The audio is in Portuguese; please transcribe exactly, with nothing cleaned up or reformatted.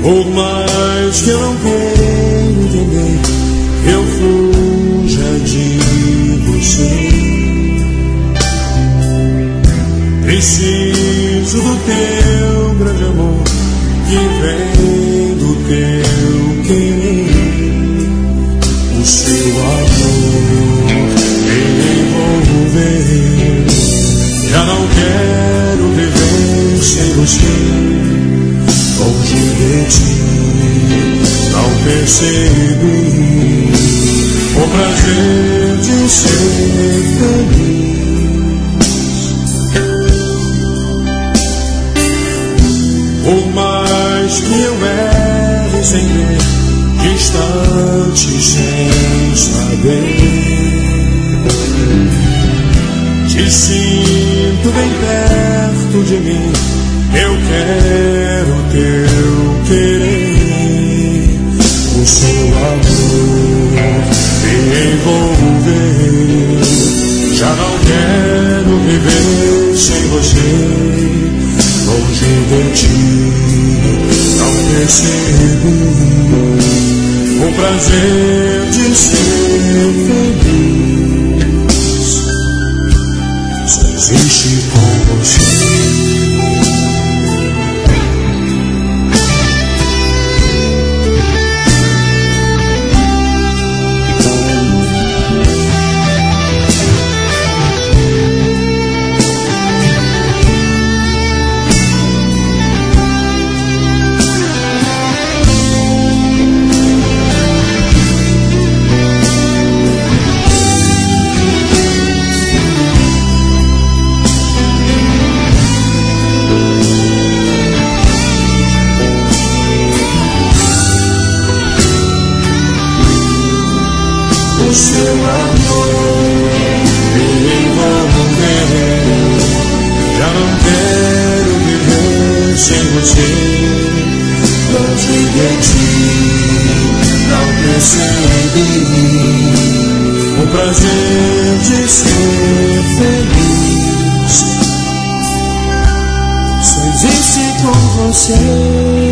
Por mais que eu não queira entender, eu fuja de você. Preciso do teu grande amor que vem do teu querer. O seu amor me envolver. Já não quero viver sem você. Longe de ti, não percebi o prazer de ser feliz. Por mais que eu erre sem ver, distante sem saber, te sinto bem perto de mim. Eu quero teu querer, o seu amor me envolver. Já não quero viver sem você. Longe de ti, não percebi o prazer de ser feliz. Só existe com você. Seu amor me envolveu. Já não quero viver sem você. Longe de ti, não percebi o prazer de ser feliz. Só existe com você.